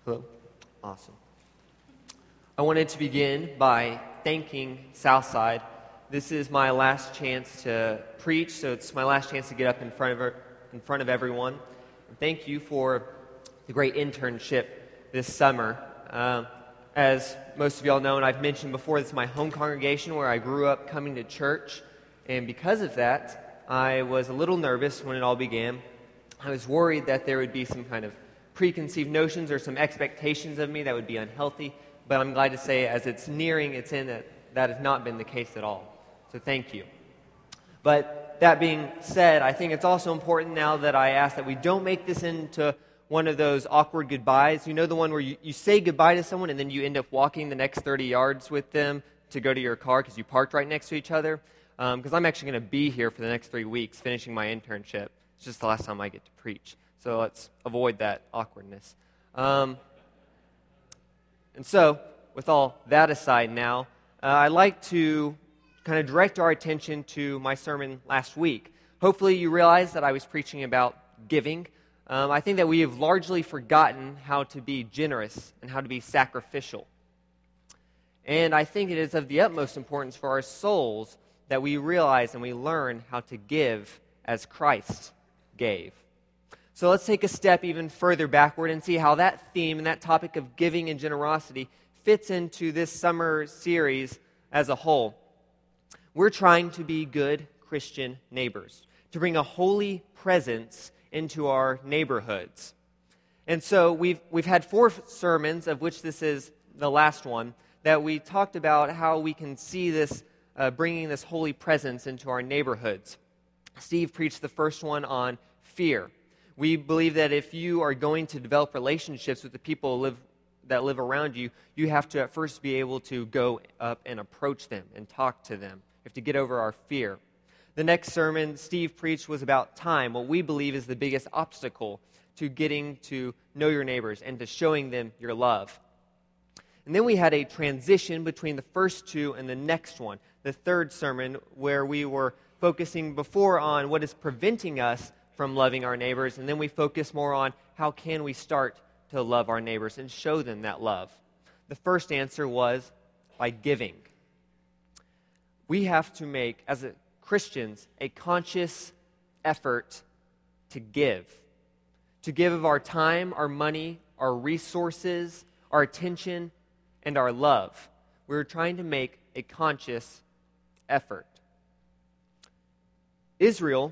Hello? Awesome. I wanted to begin by thanking Southside. This is my last chance to preach, so it's my last chance to get up in front of everyone. And thank you for the great internship this summer. As most of y'all know, and I've mentioned before, this is my home congregation where I grew up coming to church. And because of that, I was a little nervous when it all began. I was worried that there would be some kind of preconceived notions or some expectations of me that would be unhealthy. But I'm glad to say, as it's nearing its end, that has not been the case at all. So thank you. But that being said, I think it's also important now that I ask that we don't make this into one of those awkward goodbyes. You know, the one where you say goodbye to someone and then you end up walking the next 30 yards with them to go to your car because you parked right next to each other? Because I'm actually going to be here for the next 3 weeks finishing my internship. It's just the last time I get to preach. So let's avoid that awkwardness. And so, with all that aside now, I'd like to kind of direct our attention to my sermon last week. Hopefully you realize that I was preaching about giving. I think that we have largely forgotten how to be generous and how to be sacrificial. And I think it is of the utmost importance for our souls that we realize and we learn how to give as Christ gave. So let's take a step even further backward and see how that theme and that topic of giving and generosity fits into this summer series as a whole. We're trying to be good Christian neighbors, to bring a holy presence into our neighborhoods. And so we've had 4 sermons, of which this is the last one, that we talked about how we can see this, bringing this holy presence into our neighborhoods. Steve preached the first one on fear. We believe that if you are going to develop relationships with the people that live around you, you have to at first be able to go up and approach them and talk to them. You have to get over our fear. The next sermon Steve preached was about time, what we believe is the biggest obstacle to getting to know your neighbors and to showing them your love. And then we had a transition between the first 2 and the next one, the third sermon, where we were focusing before on what is preventing us from loving our neighbors, and then we focus more on how can we start to love our neighbors and show them that love. The first answer was by giving. We have to make, as Christians, a conscious effort to give of our time, our money, our resources, our attention, and our love. We're trying to make a conscious effort. Israel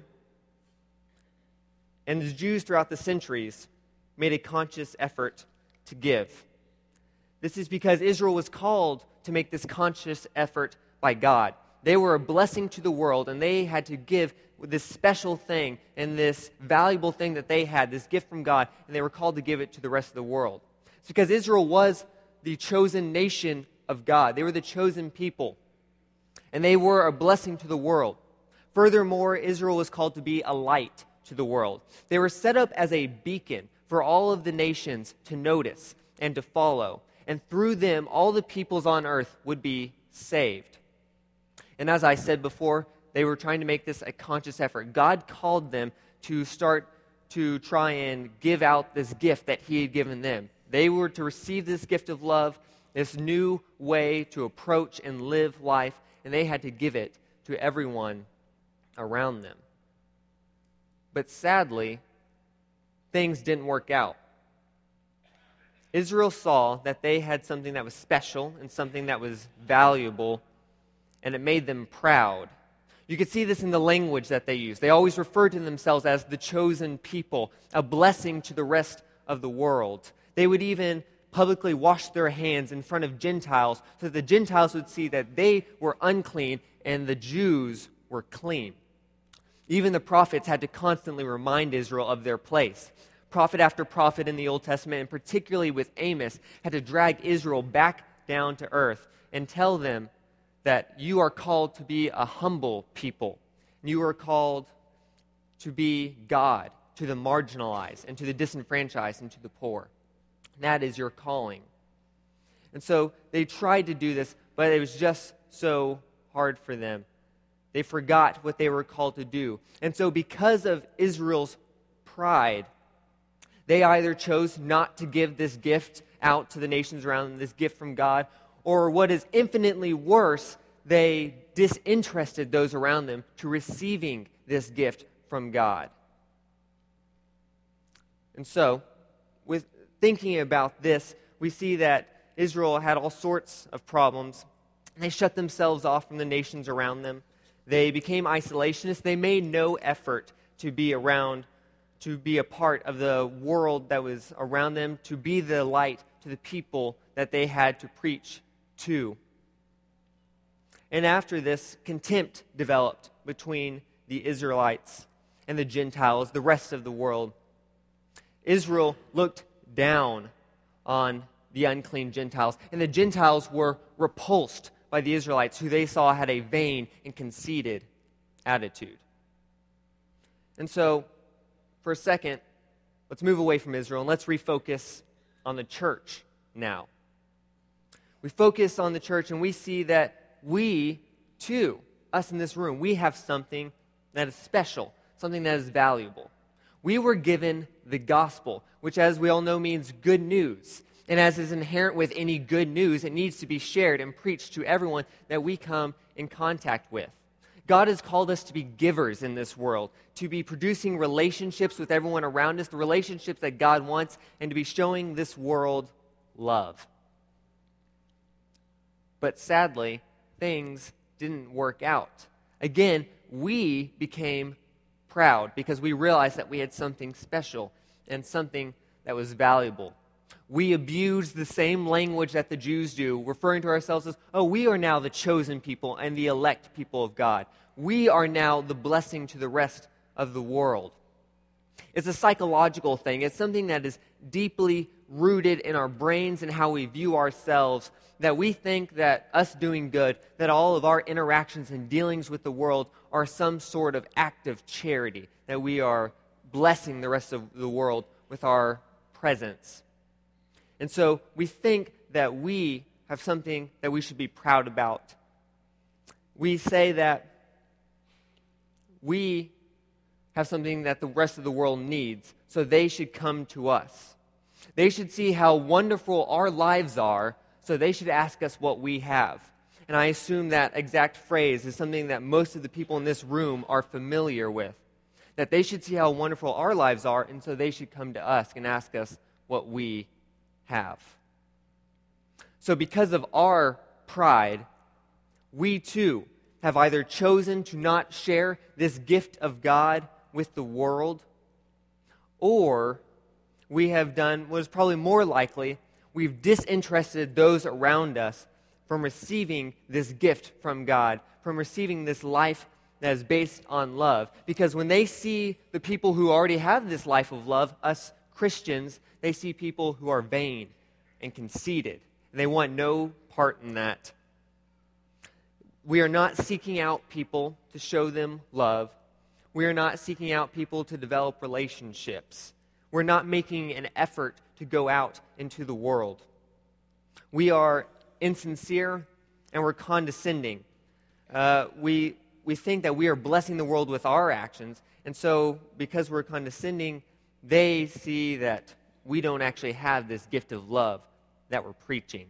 and the Jews throughout the centuries made a conscious effort to give. This is because Israel was called to make this conscious effort by God. They were a blessing to the world, and they had to give this special thing and this valuable thing that they had, this gift from God, and they were called to give it to the rest of the world. It's because Israel was the chosen nation of God. They were the chosen people, and they were a blessing to the world. Furthermore, Israel was called to be a light to the world. They were set up as a beacon for all of the nations to notice and to follow. And through them, all the peoples on earth would be saved. And as I said before, they were trying to make this a conscious effort. God called them to start to try and give out this gift that He had given them. They were to receive this gift of love, this new way to approach and live life, and they had to give it to everyone around them. But sadly, things didn't work out. Israel saw that they had something that was special and something that was valuable, and it made them proud. You could see this in the language that they used. They always referred to themselves as the chosen people, a blessing to the rest of the world. They would even publicly wash their hands in front of Gentiles so that the Gentiles would see that they were unclean and the Jews were clean. Even the prophets had to constantly remind Israel of their place. Prophet after prophet in the Old Testament, and particularly with Amos, had to drag Israel back down to earth and tell them that you are called to be a humble people. You are called to be God to the marginalized and to the disenfranchised and to the poor. That is your calling. And so they tried to do this, but it was just so hard for them. They forgot what they were called to do. And so because of Israel's pride, They either chose not to give this gift out to the nations around them, this gift from God, or what is infinitely worse, they disinterested those around them to receiving this gift from God. And so, with thinking about this, we see that Israel had all sorts of problems. They shut themselves off from the nations around them. They became isolationists. They made no effort to be around, to be a part of the world that was around them, to be the light to the people that they had to preach to. And after this, contempt developed between the Israelites and the Gentiles, the rest of the world. Israel looked down on the unclean Gentiles, and the Gentiles were repulsed by the Israelites, who they saw had a vain and conceited attitude. And so, for a second, let's move away from Israel and let's refocus on the church now. We focus on the church and we see that we, too, us in this room, we have something that is special, something that is valuable. We were given the gospel, which, as we all know, means good news. And as is inherent with any good news, it needs to be shared and preached to everyone that we come in contact with. God has called us to be givers in this world, to be producing relationships with everyone around us, the relationships that God wants, and to be showing this world love. But sadly, things didn't work out. Again, we became proud because we realized that we had something special and something that was valuable. We abused the same language that the Jews do, referring to ourselves as, oh, we are now the chosen people and the elect people of God. We are now the blessing to the rest of the world. It's a psychological thing. It's something that is deeply rooted in our brains and how we view ourselves, that we think that us doing good, that all of our interactions and dealings with the world are some sort of act of charity, that we are blessing the rest of the world with our presence. And so we think that we have something that we should be proud about. We say that we have something that the rest of the world needs, so they should come to us. They should see how wonderful our lives are, so they should ask us what we have. And I assume that exact phrase is something that most of the people in this room are familiar with. That they should see how wonderful our lives are, and so they should come to us and ask us what we have. So because of our pride, we too have either chosen to not share this gift of God with the world, or we have done what is probably more likely, we've disinterested those around us from receiving this gift from God, from receiving this life that is based on love. Because when they see the people who already have this life of love, us Christians, they see people who are vain and conceited. And they want no part in that. We are not seeking out people to show them love. We are not seeking out people to develop relationships. We're not making an effort to go out into the world. We are insincere and we're condescending. We think that we are blessing the world with our actions, and so because we're condescending, they see that we don't actually have this gift of love that we're preaching.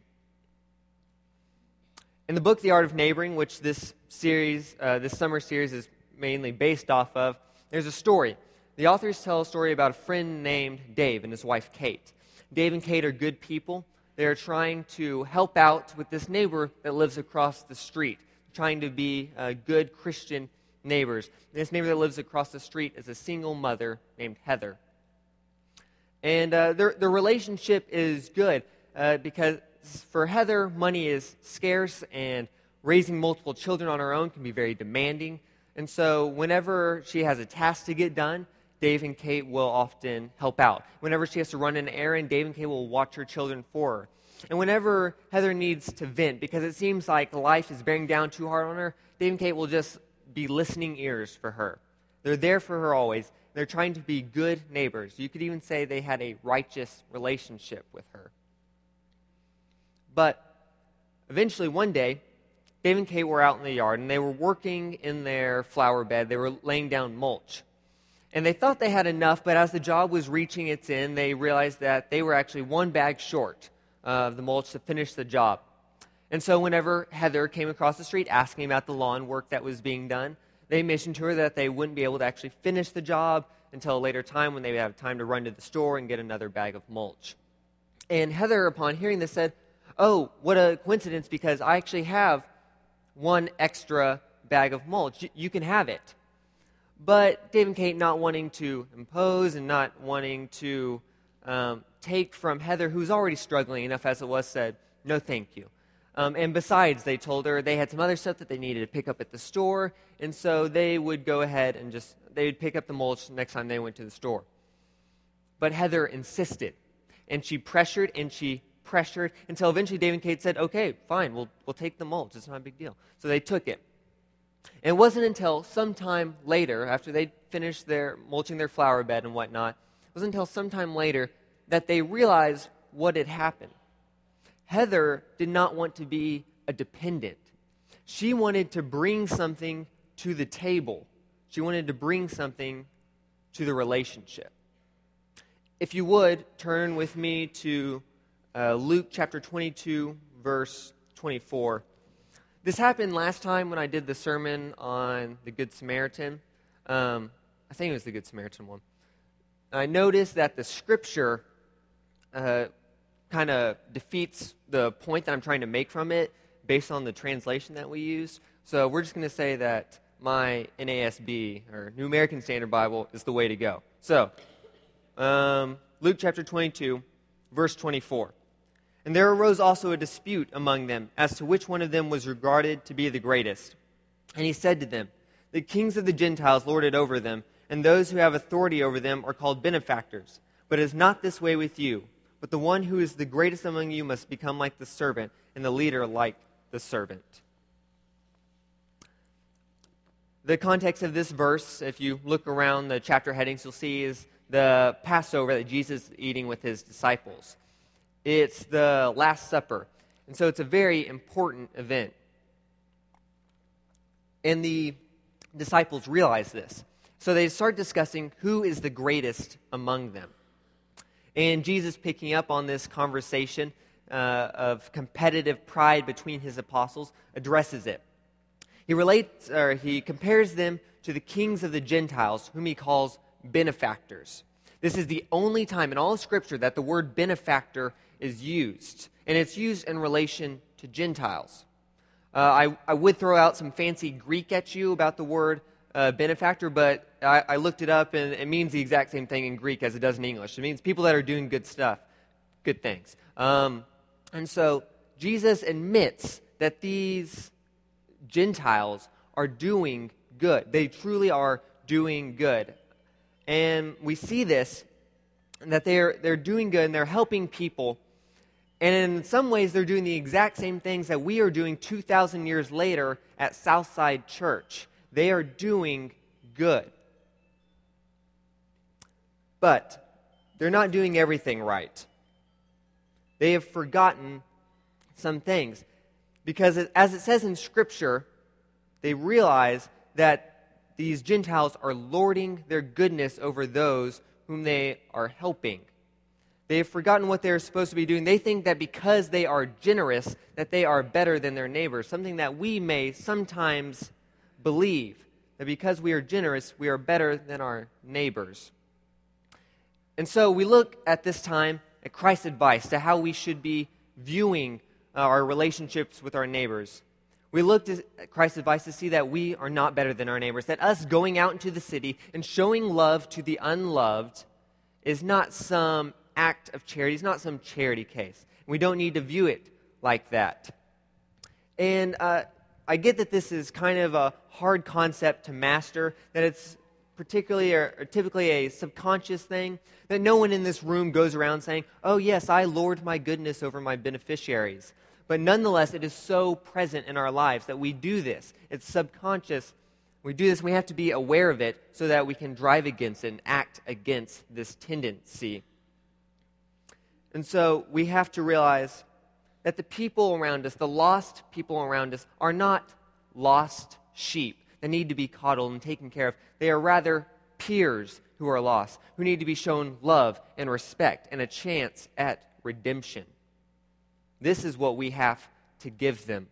In the book, The Art of Neighboring, which this summer series is mainly based off of, there's a story. The authors tell a story about a friend named Dave and his wife Kate. Dave and Kate are good people. They're trying to help out with this neighbor that lives across the street, trying to be good Christian neighbors. And this neighbor that lives across the street is a single mother named Heather. And their relationship is good because for Heather, money is scarce, and raising multiple children on her own can be very demanding. And so whenever she has a task to get done, Dave and Kate will often help out. Whenever she has to run an errand, Dave and Kate will watch her children for her. And whenever Heather needs to vent, because it seems like life is bearing down too hard on her, Dave and Kate will just be listening ears for her. They're there for her always. They're trying to be good neighbors. You could even say they had a righteous relationship with her. But eventually one day, Dave and Kate were out in the yard, and they were working in their flower bed. They were laying down mulch. And they thought they had enough, but as the job was reaching its end, they realized that they were actually one bag short of the mulch to finish the job. And so whenever Heather came across the street asking about the lawn work that was being done, they mentioned to her that they wouldn't be able to actually finish the job until a later time when they would have time to run to the store and get another bag of mulch. And Heather, upon hearing this, said, "Oh, what a coincidence, because I actually have one extra bag of mulch. You can have it." But Dave and Kate, not wanting to impose and not wanting to take from Heather, who's already struggling enough as it was, said, "No, thank you." And besides, they told her they had some other stuff that they needed to pick up at the store, and so they would go ahead and they would pick up the mulch next time they went to the store. But Heather insisted, and she pressured until eventually Dave and Kate said, "Okay, fine, we'll take the mulch. It's not a big deal." So they took it. And it wasn't until sometime later, after they finished mulching their flower bed and whatnot, it wasn't until sometime later that they realized what had happened. Heather did not want to be a dependent. She wanted to bring something to the table. She wanted to bring something to the relationship. If you would, turn with me to Luke chapter 22, verse 24. This happened last time when I did the sermon on the Good Samaritan. I think it was the Good Samaritan one. I noticed that the scripture kind of defeats the point that I'm trying to make from it based on the translation that we use. So we're just going to say that my NASB, or New American Standard Bible, is the way to go. So, Luke chapter 22, verse 24. "And there arose also a dispute among them as to which one of them was regarded to be the greatest. And he said to them, The kings of the Gentiles lord it over them, and those who have authority over them are called benefactors. But it is not this way with you. But the one who is the greatest among you must become like the servant, and the leader like the servant." The context of this verse, if you look around the chapter headings, you'll see is the Passover that Jesus is eating with his disciples. It's the Last Supper. And so it's a very important event. And the disciples realize this. So they start discussing who is the greatest among them. And Jesus, picking up on this conversation of competitive pride between his apostles, addresses it. He compares them to the kings of the Gentiles, whom he calls benefactors. This is the only time in all of Scripture that the word benefactor is used, and it's used in relation to Gentiles. I would throw out some fancy Greek at you about the word benefactor, but I looked it up, and it means the exact same thing in Greek as it does in English. It means people that are doing good stuff, good things. And so Jesus admits that these Gentiles are doing good. They truly are doing good. And we see this, that they're doing good, and they're helping people. And in some ways, they're doing the exact same things that we are doing 2,000 years later at Southside Church. They are doing good. But they're not doing everything right. They have forgotten some things. Because as it says in Scripture, they realize that these Gentiles are lording their goodness over those whom they are helping. They have forgotten what they're supposed to be doing. They think that because they are generous, that they are better than their neighbors, something that we may sometimes believe, that because we are generous, we are better than our neighbors. And so we look at this time at Christ's advice to how we should be viewing our relationships with our neighbors. We looked at Christ's advice to see that we are not better than our neighbors, that us going out into the city and showing love to the unloved is not some act of charity. It's not some charity case. We don't need to view it like that. And I get that this is kind of a hard concept to master, that it's particularly or typically a subconscious thing, that no one in this room goes around saying, "Oh yes, I lord my goodness over my beneficiaries." But nonetheless, it is so present in our lives that we do this. It's subconscious. We do this, we have to be aware of it so that we can drive against it and act against this tendency. And so we have to realize that the people around us, the lost people around us, are not lost sheep that need to be coddled and taken care of. They are rather peers who are lost, who need to be shown love and respect and a chance at redemption. This is what we have to give them.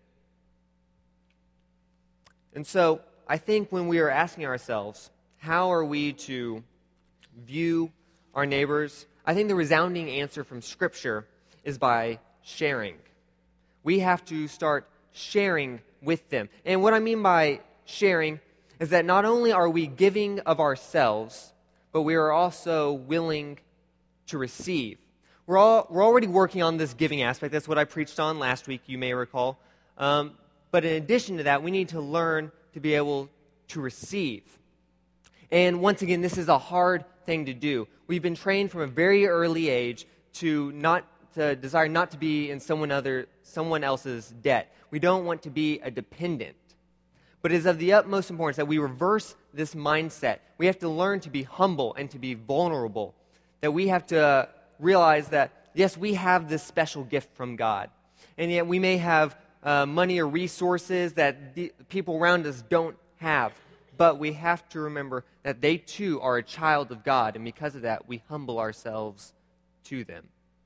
And so, I think when we are asking ourselves, how are we to view our neighbors? I think the resounding answer from Scripture is by sharing. We have to start sharing with them. And what I mean by sharing is that not only are we giving of ourselves, but we are also willing to receive. We're already working on this giving aspect. That's what I preached on last week, you may recall. But in addition to that, we need to learn to be able to receive. And once again, this is a hard thing to do. We've been trained from a very early age to desire not to be in someone else's debt. We don't want to be a dependent. But it is of the utmost importance that we reverse this mindset. We have to learn to be humble and to be vulnerable. That we have to realize that, yes, we have this special gift from God. And yet we may have money or resources that the people around us don't have. But we have to remember that they too are a child of God. And because of that, we humble ourselves to them.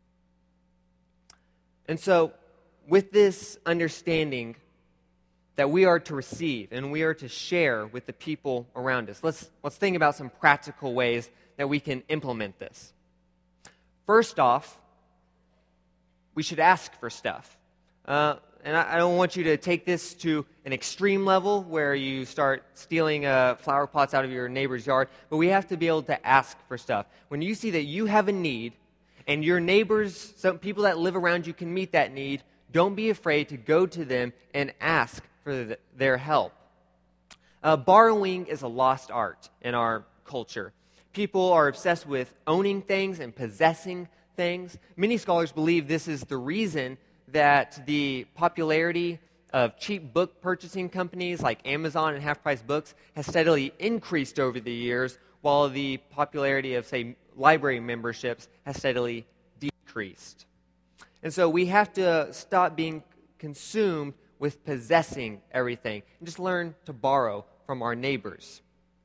And so, with this understanding that we are to receive and we are to share with the people around us, let's think about some practical ways that we can implement this. First off, we should ask for stuff. And I don't want you to take this to an extreme level where you start stealing flower pots out of your neighbor's yard, but we have to be able to ask for stuff. When you see that you have a need and your neighbors, some people that live around you can meet that need, don't be afraid to go to them and ask for their help. Borrowing is a lost art in our culture. People are obsessed with owning things and possessing things. Many scholars believe this is the reason that the popularity of cheap book purchasing companies like Amazon and half-price books has steadily increased over the years, while the popularity of, say, library memberships has steadily decreased. And so we have to stop being consumed with possessing everything and just learn to borrow from our neighbors.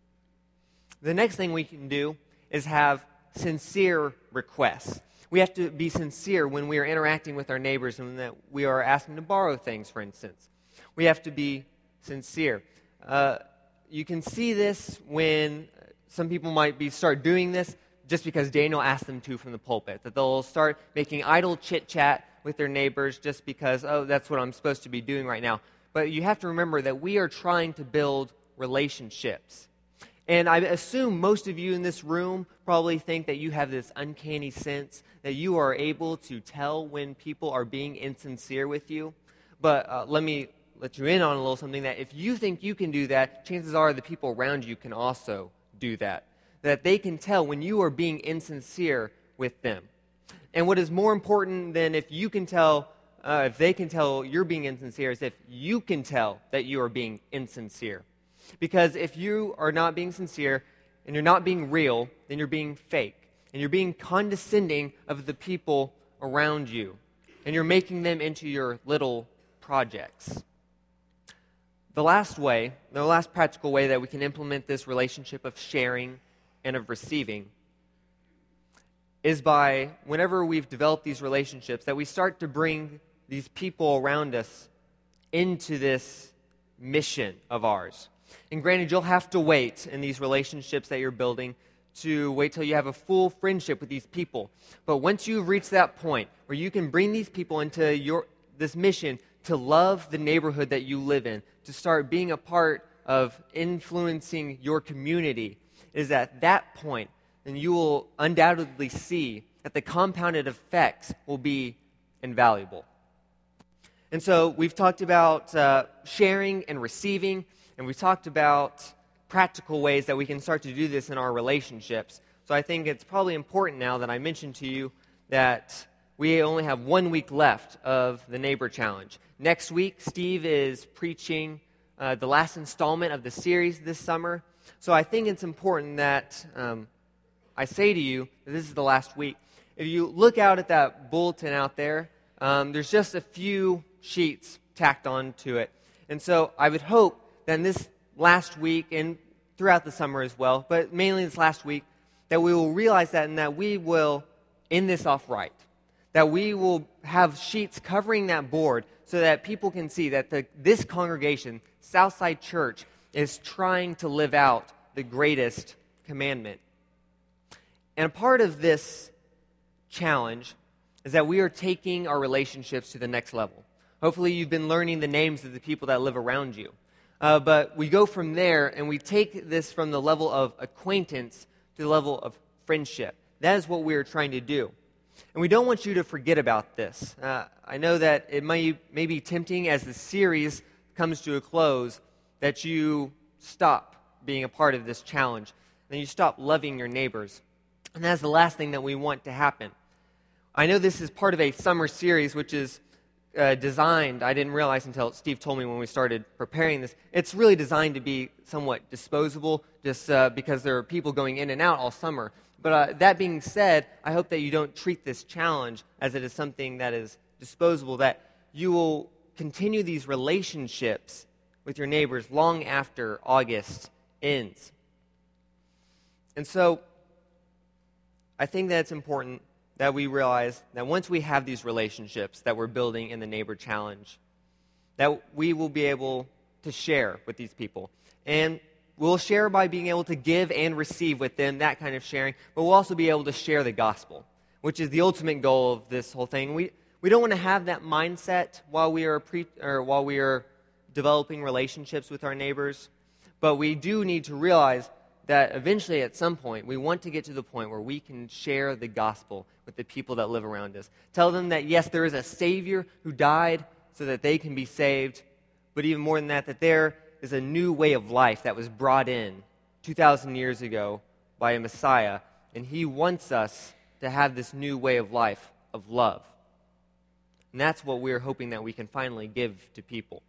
The next thing we can do is have sincere requests. We have to be sincere when we are interacting with our neighbors and that we are asking to borrow things, for instance. We have to be sincere. You can see this when some people might start doing this just because Daniel asked them to from the pulpit, that they'll start making idle chit-chat with their neighbors just because, oh, that's what I'm supposed to be doing right now. But you have to remember that we are trying to build relationships. And I assume most of you in this room probably think that you have this uncanny sense that you are able to tell when people are being insincere with you. But let me let you in on a little something, that if you think you can do that, chances are the people around you can also do that. That they can tell when you are being insincere with them. And what is more important than if you can tell, if they can tell you're being insincere, is if you can tell that you are being insincere. Because if you are not being sincere and you're not being real, then you're being fake. And you're being condescending of the people around you. And you're making them into your little projects. The last practical way that we can implement this relationship of sharing and of receiving is by, whenever we've developed these relationships, that we start to bring these people around us into this mission of ours. And granted, you'll have to wait in these relationships that you're building to wait till you have a full friendship with these people. But once you've reached that point where you can bring these people into this mission to love the neighborhood that you live in, to start being a part of influencing your community, is at that point, then you will undoubtedly see that the compounded effects will be invaluable. And so we've talked about sharing and receiving, and we've talked about practical ways that we can start to do this in our relationships. So I think it's probably important now that I mentioned to you that we only have 1 week left of the Neighbor Challenge. Next week, Steve is preaching the last installment of the series this summer. So I think it's important that I say to you that this is the last week. If you look out at that bulletin out there, there's just a few sheets tacked onto it. And so I would hope that in this last week and throughout the summer as well, but mainly this last week, that we will realize that and that we will end this off right. That we will have sheets covering that board so that people can see that this congregation, Southside Church, is trying to live out the greatest commandment. And a part of this challenge is that we are taking our relationships to the next level. Hopefully you've been learning the names of the people that live around you. But we go from there and we take this from the level of acquaintance to the level of friendship. That is what we are trying to do. And we don't want you to forget about this. I know that it may be tempting as the series comes to a close that you stop being a part of this challenge, and you stop loving your neighbors. And that's the last thing that we want to happen. I know this is part of a summer series which is designed, I didn't realize until Steve told me when we started preparing this, it's really designed to be somewhat disposable just because there are people going in and out all summer. But that being said, I hope that you don't treat this challenge as it is something that is disposable, that you will continue these relationships with your neighbors long after August ends. And so, I think that it's important that we realize that once we have these relationships that we're building in the Neighbor Challenge, that we will be able to share with these people. And we'll share by being able to give and receive with them, that kind of sharing, but we'll also be able to share the gospel, which is the ultimate goal of this whole thing. We don't want to have that mindset while we are developing relationships with our neighbors, but we do need to realize that eventually at some point we want to get to the point where we can share the gospel with the people that live around us. Tell them that yes, there is a Savior who died so that they can be saved, but even more than that, that there is a new way of life that was brought in 2,000 years ago by a Messiah, and He wants us to have this new way of life of love. And that's what we're hoping that we can finally give to people.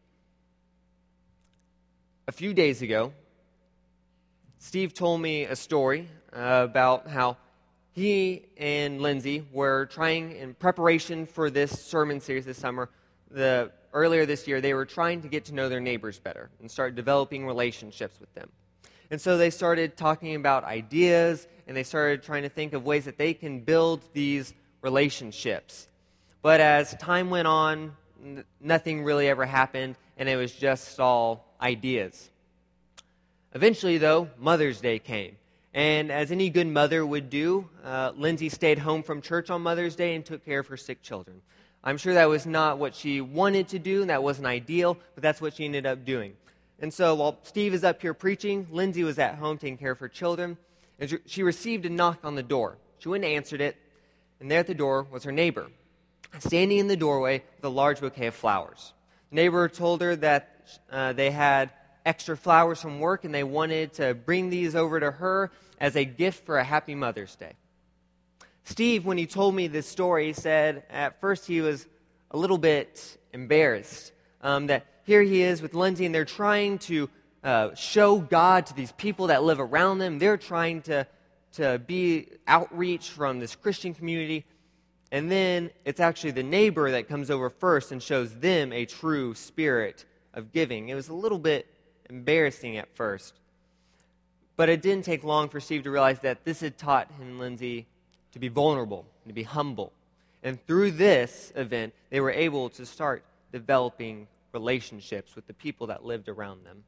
A few days ago, Steve told me a story about how he and Lindsay were trying, in preparation for this sermon series this summer, earlier this year, they were trying to get to know their neighbors better and start developing relationships with them. And so they started talking about ideas, and they started trying to think of ways that they can build these relationships. But as time went on, nothing really ever happened, and it was just all ideas. Eventually, though, Mother's Day came. And as any good mother would do, Lindsay stayed home from church on Mother's Day and took care of her sick children. I'm sure that was not what she wanted to do, and that wasn't ideal, but that's what she ended up doing. And so while Steve is up here preaching, Lindsay was at home taking care of her children, and she received a knock on the door. She went and answered it, and there at the door was her neighbor, standing in the doorway with a large bouquet of flowers. The neighbor told her that they had extra flowers from work, and they wanted to bring these over to her as a gift for a happy Mother's Day. Steve, when he told me this story, said at first he was a little bit embarrassed that here he is with Lindsay, and they're trying to show God to these people that live around them. They're trying to be outreach from this Christian community, and then it's actually the neighbor that comes over first and shows them a true spirit of giving. It was a little bit embarrassing at first, but it didn't take long for Steve to realize that this had taught him and Lindsay to be vulnerable and to be humble. And through this event, they were able to start developing relationships with the people that lived around them.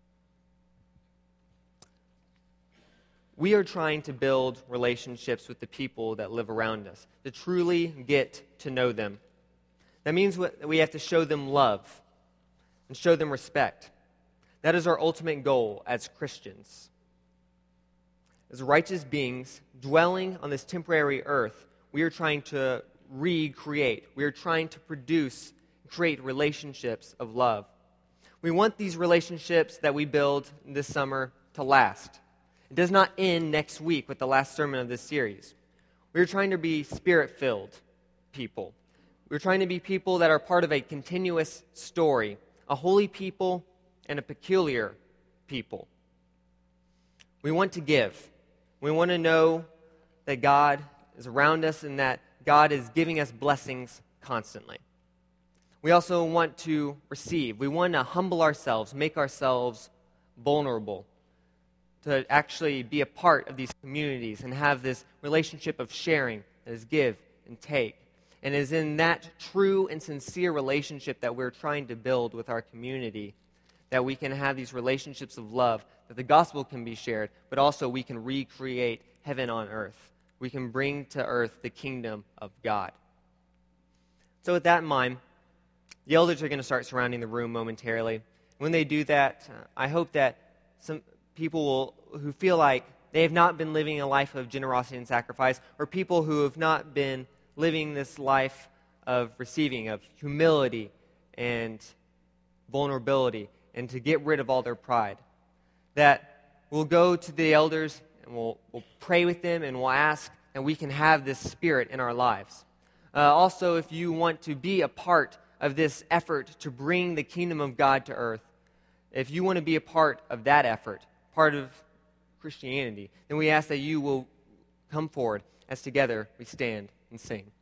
We are trying to build relationships with the people that live around us, to truly get to know them. That means we have to show them love and show them respect. That is our ultimate goal as Christians. As righteous beings dwelling on this temporary earth, we are trying to recreate. We are trying to create relationships of love. We want these relationships that we build this summer to last. It does not end next week with the last sermon of this series. We are trying to be spirit-filled people. We're trying to be people that are part of a continuous story, a holy people and a peculiar people. We want to give. We want to know that God is around us and that God is giving us blessings constantly. We also want to receive. We want to humble ourselves, make ourselves vulnerable. to actually be a part of these communities and have this relationship of sharing that is give and take. And it is in that true and sincere relationship that we're trying to build with our community that we can have these relationships of love, that the gospel can be shared, but also we can recreate heaven on earth. We can bring to earth the kingdom of God. So with that in mind, the elders are going to start surrounding the room momentarily. When they do that, I hope that some people who feel like they have not been living a life of generosity and sacrifice, or people who have not been living this life of receiving, of humility and vulnerability, and to get rid of all their pride, that we'll go to the elders and we'll pray with them and we'll ask that we can have this spirit in our lives. Also, if you want to be a part of this effort to bring the kingdom of God to earth, if you want to be a part of that effort, part of Christianity, then we ask that you will come forward as together we stand and sing.